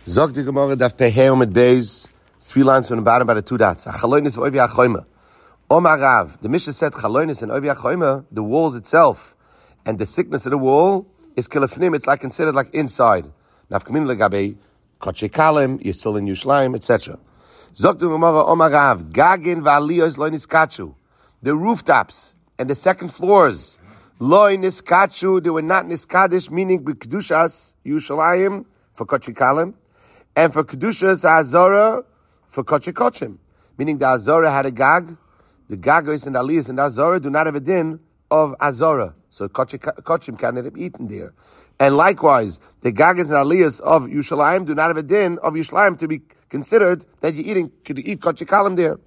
Zog the Gemara daf peheo mit beis, 3 lines from the bottom by the 2 dots. Chalonis oivi achoyma. Omar Rav, the Mishnah said chalonis and oivi achoyma, the walls itself, and the thickness of the wall is kilafnim. It's like considered like inside. Nafkamin legabe koche kalem, you're still in Yerushalayim, etc. Zog the Gemara Omar Rav, gagin v'aliyos lo niskachu. The rooftops and the second floors, lo niskachu, they were not niskadish, meaning b'kedushas Yerushalayim for koche kalem. And for Kedushas Azora, for Koche Kochim. Meaning the Azora had a gag, the Gagos and Aliyas and Azora do not have a din of Azora. So Koche Kochim cannot be eaten there. And likewise, the Gagos and Aliyas of Yerushalayim do not have a din of Yerushalayim to be considered that could eat Koche Kalim there.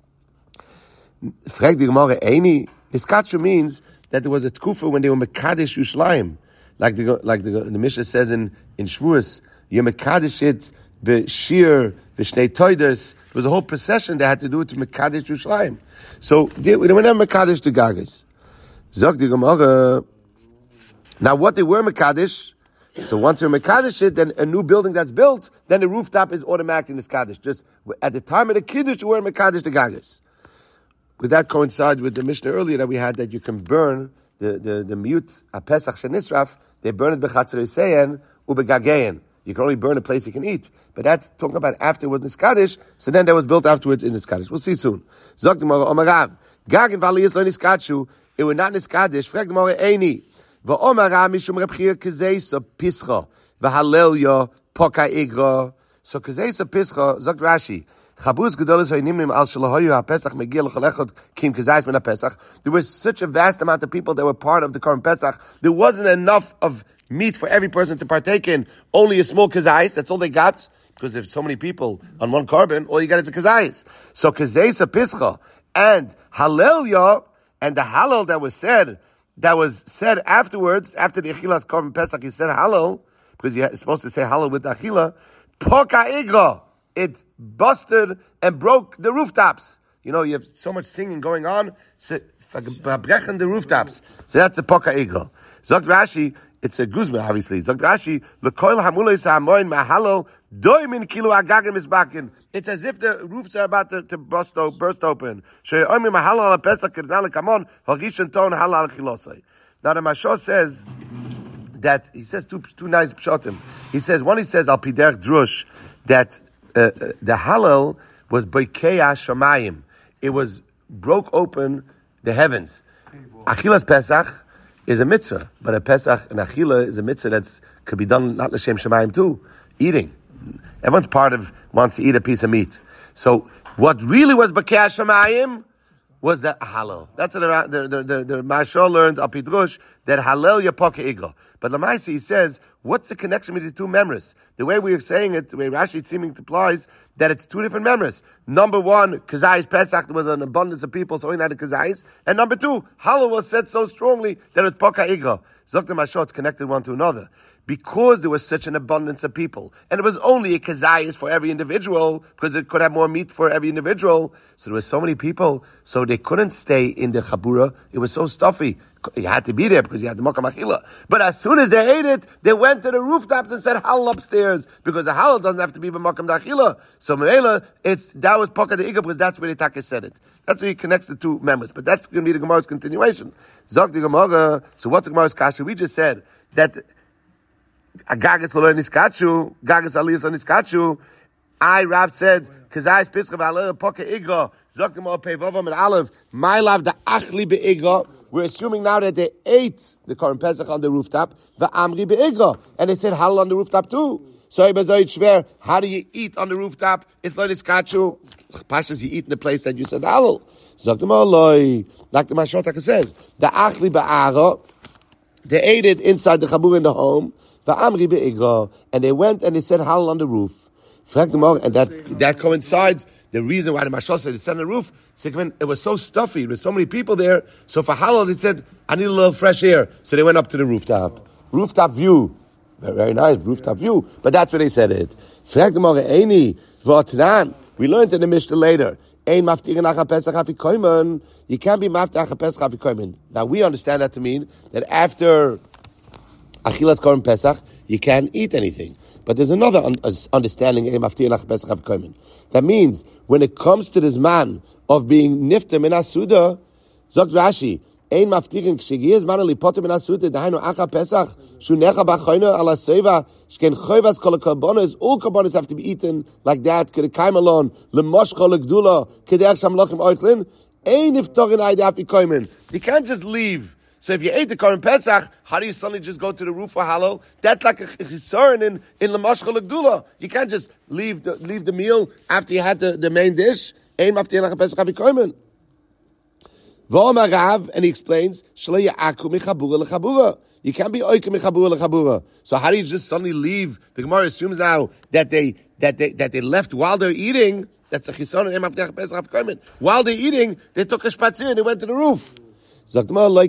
Frag the Gemara, Eini, Niskachu means that there was a tkufa when they were Mekadesh Yerushalayim. Like the Mishnah says in Shavuos, you Mekadesh it, B'shir, B'shnei Toides. It was a whole procession that had to do with Mekadesh Yerushalayim. So they were not Mekadesh the Gagas. Zog the Gemara. Now what they were Mekadesh, so once they're Mekadesh it, then a new building that's built, then the rooftop is automatically Niskadesh. Just at the time of the Kiddush, they were Mekadesh the Gagas. Because that coincides with the Mishnah earlier that we had that you can burn the mute, a Pesach Shenisraf, they burn it B'chatzer Yiseyen, U'Begageyen. You can only burn a place you can eat. But that's talking about after it was Niskadish, so then that was built afterwards in Niskadish. We'll see soon. Zog the Gemara, Omar Rav, Gagin v'aliyas lo Niskachu, it was not Niskadish, frag the Gemara, Eini, v'Omar Rav mishum Reb Chia Kezeisa Pischa, v'Halelya Poka Igra. So Kezeisa Pischa, Zog Rashi, Chabuz Gedolos Haynimnim al Shalahoyu HaPesach Megil Chalechot Kim Kezais Min HaPesach. There was such a vast amount of people that were part of the current Pesach. There wasn't enough of meat for every person to partake in. Only a small kazais, that's all they got. Because there's so many people on one carbon, all you got is a kazais. So kazais a pischa, and hallelujah, and the hallel that was said afterwards, after the achilas carbon pesach, he said hallel, because you're supposed to say hallel with the achila, poka igra, it busted and broke the rooftops. You know, you have so much singing going on, so brechen the rooftops. So that's the poka igra. Zog Rashi, it's a guzma, obviously. Zog Rashi, l'koil hamulos ha'amoin mahalo doimin kilo agagim isbakin. It's as if the roofs are about to burst open. She'oimi mahalo ala pesach kirdan lekamon hagishon ton halal chilosai. Now the Mashal says that he says two nice pshatim. He says al piderch drush that the halal was boikeya shamayim. It was broke open the heavens. Achilas Pesach is a mitzvah, but a Pesach and Achila is a mitzvah that could be done not l'shem shemayim too, eating. Everyone's wants to eat a piece of meat. So what really was Bakeh Shemayim was the halal. That's what the Mashal learned al Pidrush, that halal yapoke igla. But Lamaisi, he says, what's the connection between the two memories? The way we are saying it, the way Rashi seeming implies that it's two different memories. Number one, Kazais Pesach, there was an abundance of people, so he had a Kazais. And number two, halal was said so strongly that it's poka igla. Zokta Mashal, it's connected one to another. Because there was such an abundance of people, and it was only a kazayis for every individual, because it could have more meat for every individual. So there were so many people, so they couldn't stay in the chabura. It was so stuffy. You had to be there because you had the makam achila. But as soon as they ate it, they went to the rooftops and said halal upstairs, because the halal doesn't have to be b'makam dachila. So me'ela, that was poka de iga, because that's where the Taka said it. That's where he connects the two memories. But that's going to be the Gemara's continuation. Zok the Gemara. So what's the Gemara's kasha? We just said that Gagas lo niskachu, Gagas aliyas lo niskachu. Rav said, Kazais pischa v'aleh poka igra, Zokim o pevovam and Aleph, my love the achli be'igra. We're assuming now that they ate the Korban Pesach on the rooftop, v'amri be'igra, and they said halal on the rooftop too. So shver, how do you eat on the rooftop? It's lo niskachu. Pashas, you eat in the place that you said halal. Zokim o loy, like the Mashal Taka says, the achli be'ara, they ate it inside the chabur in the home. And they went and they said halal on the roof. And that coincides. The reason why the Mashal said it's on the roof, it was so stuffy, there were so many people there. So for halal, they said, I need a little fresh air. So they went up to the rooftop. Rooftop view. Very nice, rooftop view. But that's where they said it. We learned in the Mishnah later. You can't be maftir Pesach afi koimen. Now we understand that to mean that after Achilas Korban Pesach, you can't eat anything. But there's another understanding. That means when it comes to this man of being nifter min asuda, Zok Rashi, ein maftirin kshigiz man lipotem min asuda, dahainu acha pesach, shunecha b'choyno ala seva, shken choyvas kol karbonos, all karbonos have to be eaten like that, kedekaim alon, lemoshcha legdula, kedeach shamlochim oichlin, ein iftorin aydaf ikoimen. You can't just leave. So if you ate the Korban Pesach, how do you suddenly just go to the roof for Hallel? That's like a concern in Lamashcha L'Gdula. You can't just leave the meal after you had the main dish. Ein maftirin Pesach havikoymen. V'omar Rav, and he explains, Shlo ya'aku mechabura lechabura. You can't be oike mechabura lechabura. So how do you just suddenly leave? The Gemara assumes now that they left while they're eating. That's a chison and ein maftirin Pesach havikoymen. While they're eating, they took a spatzir and they went to the roof. Obviously,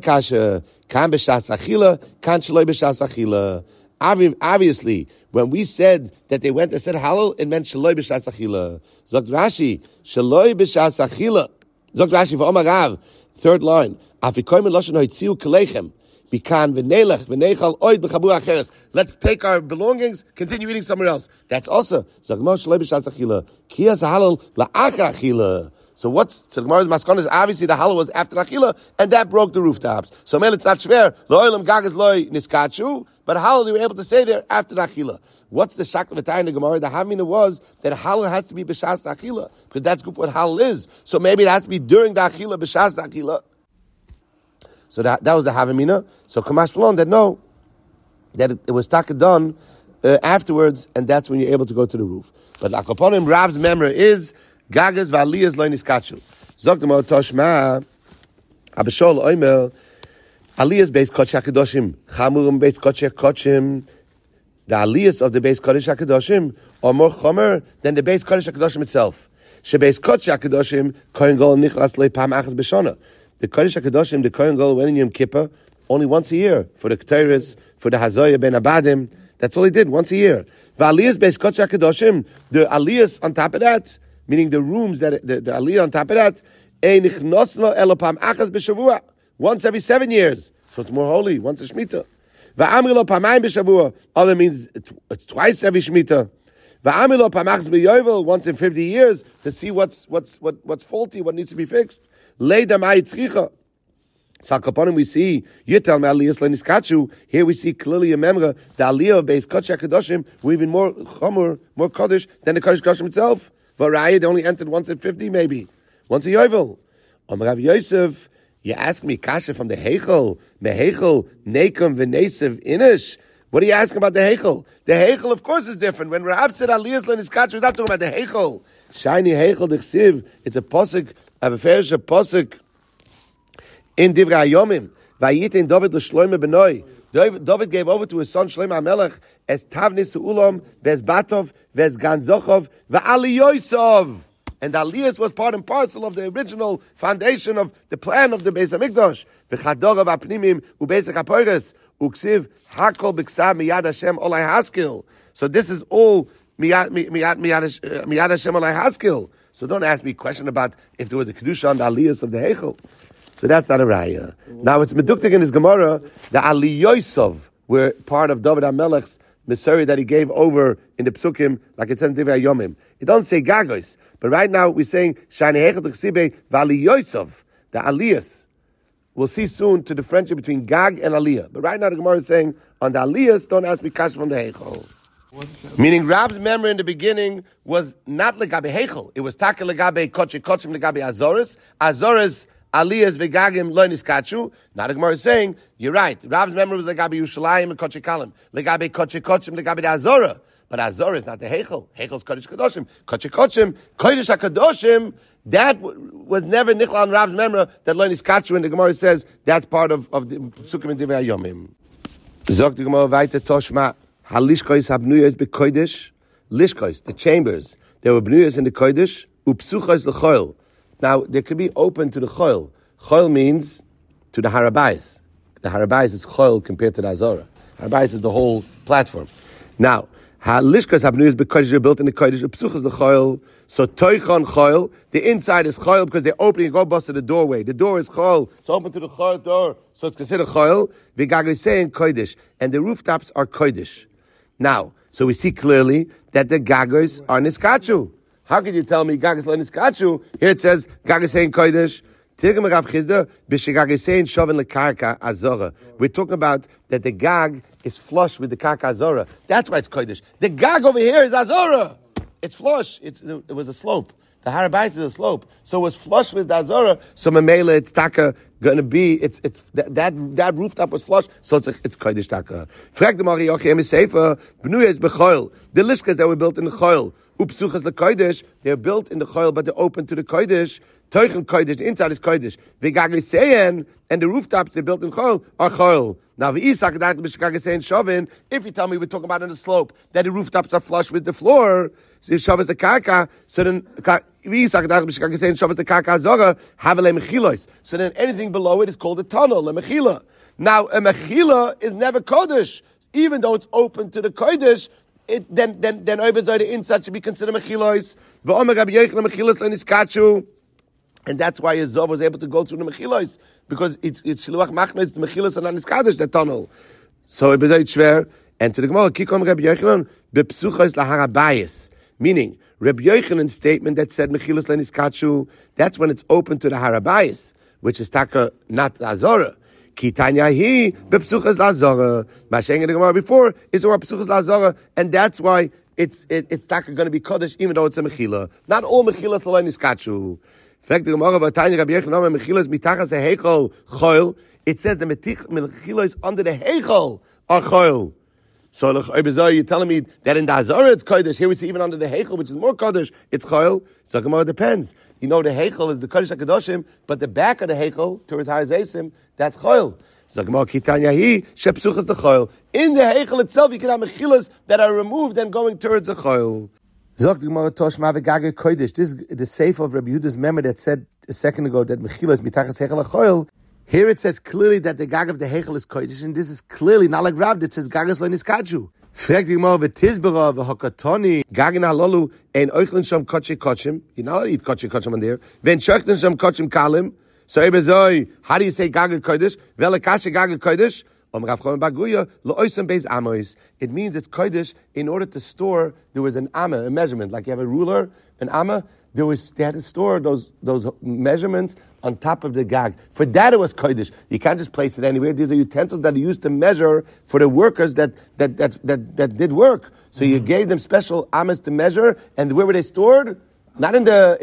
when we said that they went and said Hallel, it meant Shaloi b'shas achila. Zogt Rashi, Shaloi b'shas achila. Zogt Rashi v'omar Rav, third line. Afikoymen loshen hoitziu kelechem. Bikan v'nelech v'nechal oid b'chabur acheres. Let's take our belongings, continue eating somewhere else. That's also Zogt Mo Shaloi b'shas achila. Kiyas Hallel la'acha achila. So the Gemara's maskon is obviously the Hallel was after Achila, and that broke the rooftops. So it's not shver, lo'olam gagas loy niskachu, but Hallel they were able to say there after the Achila. What's the shakla v'tay in the Gemara? The Havmina was that Hallel has to be b'shas the Achila, because that's good what Hallel is. So maybe it has to be during the Achila, b'shas the Achila. So that was the Havmina. So Kamash Falon that no, that it was taka done afterwards, and that's when you're able to go to the roof. But the Akoponim Rav's memory is Gagas v'aliyas lo niskachu. Zok the Toshma, Abishol Oimer, aliyas beis kodesh hakedoshim, chamurim beis kodesh hakedoshim. The aliyas of the beis kodesh hakedoshim are more chomer than the beis kodesh hakedoshim itself. She beis kodesh hakedoshim kohen gadol nichlas lo pam achas b'shana. The kodesh hakedoshim, the kohen gadol went in Yom Kippur only once a year for the ketores, for the hazoya ben abadim. That's all he did once a year. V'aliyas beis kodesh hakedoshim, the aliyas on top of that, meaning the rooms that the aliyah on top of that, once every 7 years, so it's more holy. Once a shmita. Other means it's twice every shmita. Once in 50 years to see what's faulty, what needs to be fixed. Salkaponim we see Yitel Aliyas Leniskachu. Here we see clearly a memra the aliyah of Beis Kodesh Hakedoshim were even more chomer, more kodesh than the Kodesh Hakedoshim itself. But Raya, they only entered once in 50, maybe. Once a Yovel. Rav Yosef, you ask me, Kasha from the Heichel, Meheichel, Nekum, V'nesev, Inish. What are you asking about the Heichel? The Heichel, of course, is different. When Rav said Aliyas Leniskachu, he's not talking about the Heichel. Shiny Heichel, Dechsiv, it's a posik, a Beferish, posik, in Divrei Hayomim. Vayitin David l'Shloime Benoi. David gave over to his son Shloime HaMelech as Tavnis Ulam, Ves Batov, Ves Ganzochov, V'ali Yosov. And Aliyas was part and parcel of the original foundation of the plan of the Beis HaMikdash. V'chadorav apnimim u'beis HaKaporos u'ksiv hakol b'ksav miyad Hashem olai haskil. So this is all miyad Hashem olai haskil. So don't ask me a question about if there was a kedusha on the Aliyas of the Heichel. So that's not a raya. Now it's meduktik in his Gemara. The Aliyosov were part of David HaMelech's Missouri that he gave over in the Psukim, like it says in Divrei Hayomim. It doesn't say Gagos, but right now we're saying Shani Heichel D'Chsibe V'Aliyosov, the Aliyas. We'll see soon to the friendship between Gag and Aliyah. But right now the Gemara is saying on the Aliyas, don't ask me Kasha from the Heichel. Meaning Rab's memory in the beginning was not Legabe Heichel. It was Taka Legabe Koche Kochim Legabe Azoris. Azoris Aliyas v'gagim lo niskachu. Now the Gemara is saying, you're right. Rab's memory was legabe Yushalayim and Koche Kalim. Legabe Koche Kochim, legabe the Azora. But Azora is not the Heichel. Heichel's Kodesh Kadoshim. Koche Kochim, Kodesh HaKadoshim, that was never Nichla on Rab's memory that lo niskachu, and the Gemara says that's part of the Psukim and Divrei Hayomim. Zog the Gemara weiter Toshma, Halishkois habnuyos bekodesh, Lishkois, the chambers, there were bnuyos in the Kodesh, upsuchos lechoil. Now, they could be open to the choil. Choil means to the harabais. The harabais is choil compared to the azora. Harabais is the whole platform. Now, halishkas habnuyos because they're built in the kodesh. Psuchas the choil. So toichon choil. The inside is choil because they're opening. Go bust to the doorway. The door is choil. It's open to the choil door, so it's considered choil. V'gagos saying kodesh, and the rooftops are kodesh. Now, So we see clearly that the gagos are niskachu. How could you tell me gagos lo niskachu? Here it says gagos ein kodesh. We're talking about that the gag is flush with the karka azora. That's why it's kodesh. The gag over here is azora. It's flush. It was a slope. The harabais is a slope, so it was flush with the azora. So memela, it's taka going to be. It's that rooftop was flush, so it's kodesh taka. Frag the Mari Yochim Sefer Bnuya is bechoil. The lishkas that were built in the choil. Upsuchas the kodesh. They're built in the choil, but they're open to the kodesh. Teuchen kodesh, inside is kodesh. V'gagiseyen, and the rooftops they built in choil are choil. Now, if you tell me we're talking about on the slope that the rooftops are flush with the floor, so shav is the karka. So then, so then anything below it is called a tunnel, a mechila. Now, a mechila is never kodesh, even though it's open to the kodesh. Then over the inside should be considered mechilos. And that's why Yezov was able to go through the mechilos, because it's shiluach machnes, the mechilos and aniskadosh, the tunnel. So it was schwer. And to the Gemara, kikom Rabbi Yochanan bepsuchos laharabayis, meaning Rabbi Yochanan's statement that said mechilos laniskachu, that's when it's open to the harabayis, which is taka not azora. Kitanya hi bepsuchos lazora. Masheng in the Gemara before is or bepsuchos lazora, and that's why it's taka going to be kodesh even though it's a mechila. Not all mechilas laniskachu. It says the mechilos under the heichal are choil. So you're telling me that in the Azara it's kodesh. Here we see even under the heichal, which is more kodesh, it's choil. So it depends. You know the heichal is the kodesh hakadoshim, but the back of the heichal towards Harazesim, that's choil. So kitanya hi shepsuchas the choil. In the heichal itself, you can have mechilas that are removed and going towards the choil. Zog the Gemara Toshma v'Gager Kodesh. This is the seif of Rabbi Yehuda's memory that said a second ago that Mechila is mitachas hechel achoil. Here it says clearly that the gag of the hechel is Kodesh, and this is clearly not like Rav that says gagas lo niskachu. Frag the Gemara v'Tizbera v'Hokatoni gagin halolu ein oichlin sham kotche kotchim. You're not allowed to eat kotche kotchim on there. V'en shochtin sham kotchim kalim. So Ebezoi, how do you say Gager Kodesh? V'Lekashe Gager Kodesh. It means it's kodesh in order to store. There was an amma, a measurement, like you have a ruler, an amma. They had to store those measurements on top of the gag. For that, it was kodesh. You can't just place it anywhere. These are utensils that are used to measure for the workers that did work. So you gave them special ammas to measure, and where were they stored? Not in the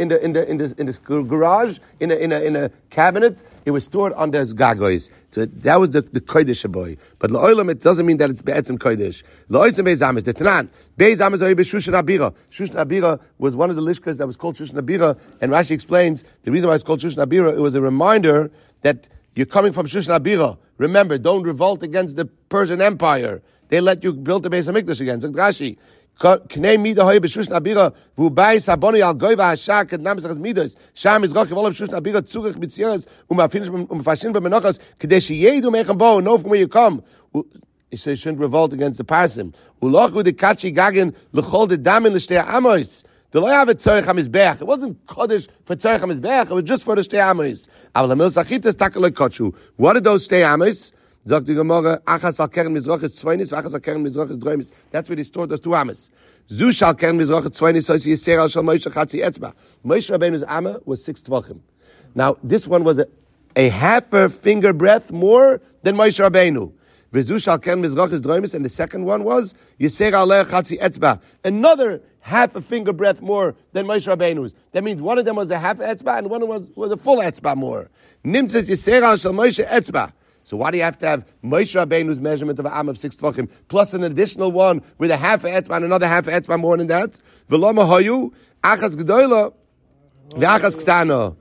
garage, in a cabinet. It was stored on those gagois. So that was the kodesh boy. But la'olam, it doesn't mean that it's be'etzim kodesh. La'olam beis amis. The Tanan beis amis oy b'shushan abira. Shushan abira was one of the lishkas that was called Shushan abira. And Rashi explains the reason why it's called Shushan abira. It was a reminder that you're coming from Shushan abira. Remember, don't revolt against the Persian Empire. They let you build the Beis Hamikdash again. So Rashi. Knei mida hoy b'shushan abira v'ubai saboni al goyva hashak and namesachas midos sham is rochiv olav shushan abira tzurich mitzias umafashin b'menachas kedei sheyedu meichem bo know from where you come. So you shouldn't revolt against the parsim. Ulochu de kachi gagin l'chol de damin l'shtei amos. They don't have a tzorich hamizbeach. It wasn't kodesh for tzorich hamizbeach. It was just for the shtei amos. Aval hamil sachitas takaloi kochu. What are those shtei amos? Sagt die Gemara, achas al keren mizrach is zweinis, achas al keren mizrach is dreimis. That's where they stored those two amas. Zu shal keren mizrach is zweinis, so you say al shal Moshe chatzi etzba. Moshe Rabbeinu's amma was 6 tvachim. Now, this one was a half a finger breadth more than Moshe Rabbeinu. V'zu shal keren mizrach is dreimis, and the second one was Yisera aleh chatzi etzba. Another half a finger breadth more than Moshe Rabbeinu's. That means one of them was a half etzba, and one was a full etzba more. Nimtzes Yisera al shal Moshe etzba. So why do you have to have Moshe Rabbeinu's measurement of an am of 6 tvachim plus an additional one with a half a etzba and another half a etzba more than that? V'loma hoyu achas gedola v'achas ktana.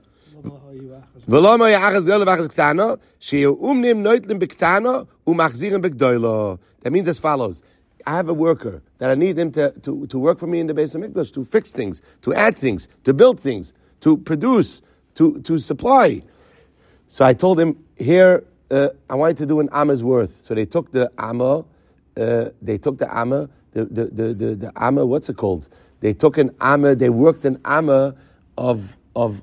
V'loma ya achas gedola v'achas ktana sheyu umnim noitlim b'ktana umachzirim b'gdola. That means as follows. I have a worker that I need him to work for me in the Beis Hamikdash, to fix things, to add things, to build things, to produce, to supply. So I told him, here, I wanted to do an amma's worth. So they took the amma, the amma, what's it called? They took an amma, they worked an amma and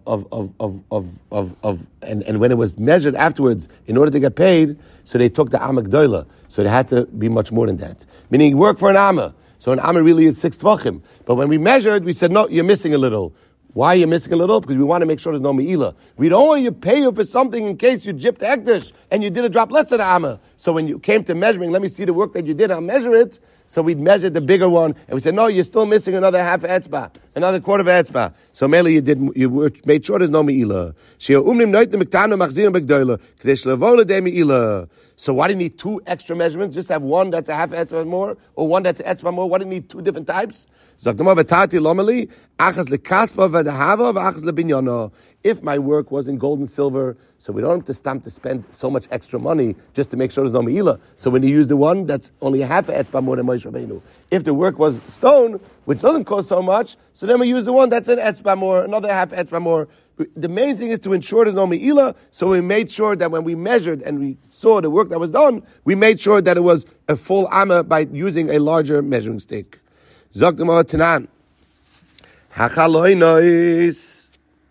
when it was measured afterwards, in order to get paid, so they took the amma gdoila. So they had to be much more than that. Meaning, you work for an amma. So an Amma really is 6 Tvachim. But when we measured, we said, no, you're missing a little. Why are you missing a little? Because we want to make sure there's no Me'ilah. We don't want you to pay you for something in case you gypped Ekdesh and you did a drop less than an Amma. So when you came to measuring, let me see the work that you did, I'll measure it. So we'd measured the bigger one, and we said, no, you're still missing another half etzbah, another quarter of etzbah. So mainly you made sure there's no Me'ilah. So why do you need 2 extra measurements? Just have one that's a half etzbah more, or one that's an etzbah more. Why do you need 2 different types? If my work was in gold and silver, so we don't have to spend so much extra money just to make sure there's no Me'ilah. So when you use the one that's only a half a etzbah more than Moshe Rabbeinu. If the work was stone, which doesn't cost so much, so then we use the one that's an etzbah more, another half etzbah more. The main thing is to ensure there's no Me'ilah, so we made sure that when we measured and we saw the work that was done, we made sure that it was a full amma by using a larger measuring stick. Zok the Gemara Tanan. Hachaloinois.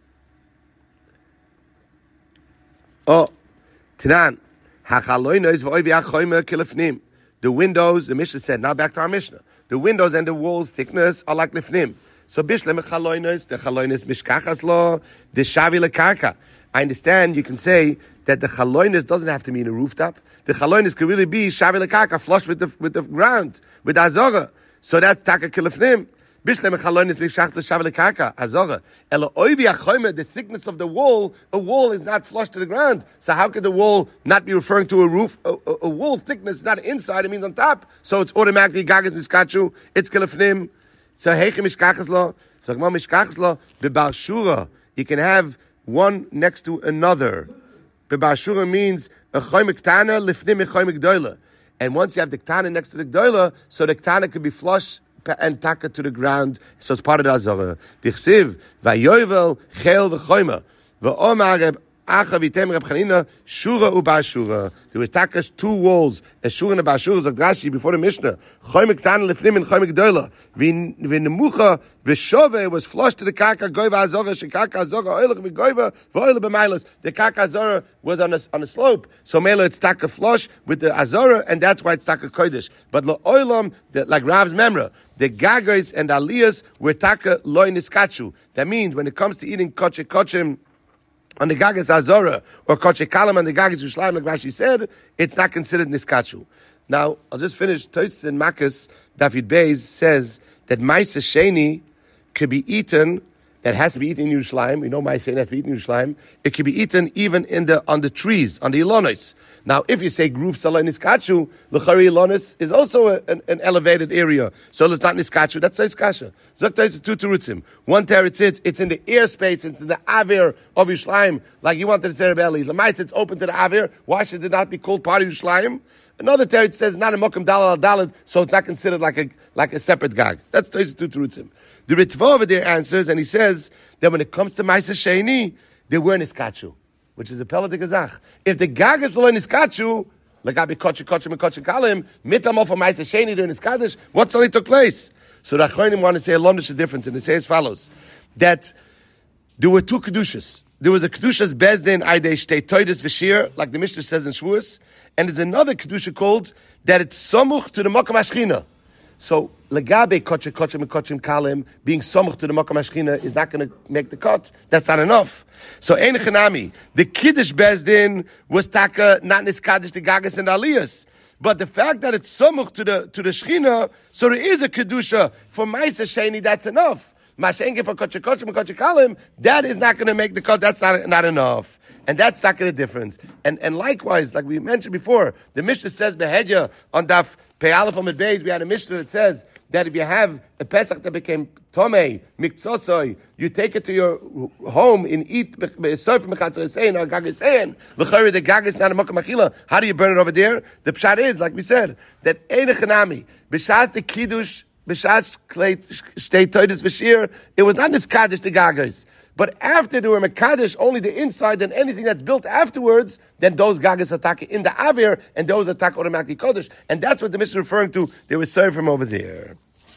Oh, Tanan. Hachaloinois v'oivi achoyme kilefnim. The windows, the Mishnah said, now back to our Mishnah. The windows and the walls thickness are like lifnim. So bishlem chaloinos, the chaloinos mishkachas lo, the shavi lekarka. I understand you can say that the chaloinos doesn't have to mean a rooftop. The chaloinos could really be shavi lekarka, flush with the ground, with the azora. So that's taka kilefnim. Bishlem chaloinos mishkachas shavi lekarka, azora. Elo oivi achoyme, the thickness of the wall, a wall is not flush to the ground. So how could the wall not be referring to a roof? A wall thickness is not inside, it means on top. So it's automatically gagas niskachu, it's kilefnim. So heiche mishkachas lo, so gma mishkachas lo, bebar shura. You can have one next to another. Bebar shura means a choyme ktana lifnim a choyme gdoila. And once you have the ktana next to the gdoila, so the ktana could be flush and taka to the ground. So it's part of the azara. Dichsiv vayovel chel v'choyme v'omar achavitem Reb Chanina shura ubashura. There was takas 2 walls, a shura and a bashura. Zok Rashi before the Mishnah. Choyme ktana lifnim and choyme gdoila. V'nemucha v'shove was flushed to the karka goyva azora. Shekarka azora oilach v'goyva v'oilach b'mailas. The karka azora was on a slope, so mela it's taka flush with the azora, and that's why it's taka kodesh. But lo oilam, like Rav's memra, the gagos and aliyas were taka loy niskachu. That means when it comes to eating kochim on the gagas azora or koche kalam on the gagas ushlayim, like Rashi said, it's not considered niskachu. Now I'll just finish. Tosfos and Makkas David Beis says that Ma'aser Sheni could be eaten. That has to be eaten in Yerushalayim. We know Ma'aser Sheni has to be eaten in Yerushalayim. It could be eaten even on the trees, on the ilonos. Now, if you say Gruf Salai Niskachu, L'chari ilonos is also an elevated area. So it's not Niskachu, that's Niskasha. Zokta is 2 terutzim. One teretz, it's in the airspace, it's in the Avir of Yerushalayim, like you wanted to say Rebelli. Lamais, it's open to the Avir. Why should it not be called part of Yerushalayim? Another teretz says not a Mokum Dalal Dalad, so it's not considered like a separate gag. That's 2 terutzim. The Ritva over there answers, and he says that when it comes to Ma'aser Sheni, they were Niskachu, which is a Peladik Azach. If the gag is lo Niskachu, like I be kochim kalim, mitam of a Ma'aser Sheni during Niskadesh, what suddenly took place? So the Achronim want to say a londish difference, and they say as follows, that there were 2 Kedushas. There was a Kedushas Bezdin Aidei Shtei Toides V'Shir, like the Mishnah says in Shavuos, and there's another Kedusha called that it's Somuch to the Makam HaShechina. So, legabe kochim kalim, being somuch to the Makam HaShechina is not going to make the cut. That's not enough. So, ein chanami, the Kiddush Bezdin was taka, not niskadish the gagas and aliyas. But the fact that it's somuch to the Shechina, so there is a Kedusha for Ma'aser Sheni, that's enough. Mashenke for kochim kalim, that is not going to make the cut, that's not enough. And that's not going to difference. And likewise, like we mentioned before, the Mishnah says behedya on daf Pei Aleph Amud Beis, we had a Mishnah that says that if you have a Pesach that became Tomei, Miktsosoi, you take it to your home and eat Sofer Mechatzosein or Gagasein. L'chari, the Gag is not a Makam Achila. How do you burn it over there? The Pshat is, like we said, that Ein Echanami, B'shas the Kiddush, B'shas Shtei Toides V'Shir, it was not this Kaddish the Gagas. But after they were Mekadesh, only the inside and anything that's built afterwards, then those Gagas attack in the Avir, and those attack automatically Kodesh. And that's what the Mishnah is referring to. They were served from over there.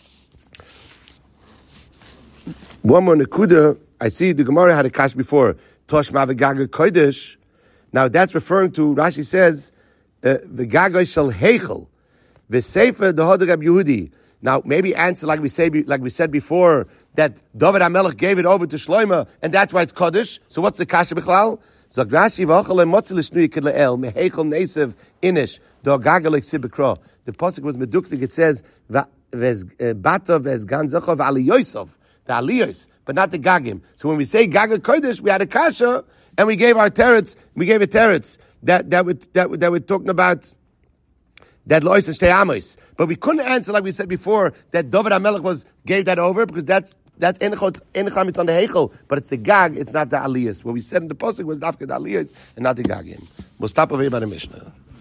One more Nekuda, I see the Gemara had a kash before, Tosh Ma'vegaga Kodesh. Now that's referring to, Rashi says, V'gaga shel Heichel, V'sefer the Hodar Rab Yehudi, Now, maybe answer like we said before, that David HaMelech gave it over to Shlomo, and that's why it's Kodesh. So what's the kasha b'chlal? Zog Rashi v'achal motzi l'shnui k'le'el meheichel nesev inish do gagalek sibekro. The pasuk was meduktik. It says bata v'ez gan zechov ali Yosef, the aliyos, but not the gagim. So when we say gagel kodesh, we had a kasha and we gave our teretz. We gave a teretz that we're talking about. That lois and shtei but we couldn't answer like we said before that David HaMelech gave that over because that's encham, it's on the heichel, but it's the gag, it's not the aliyas. What we said in the pasuk was dafka the aliyas and not the gagim. We'll stop over here by the Mishnah.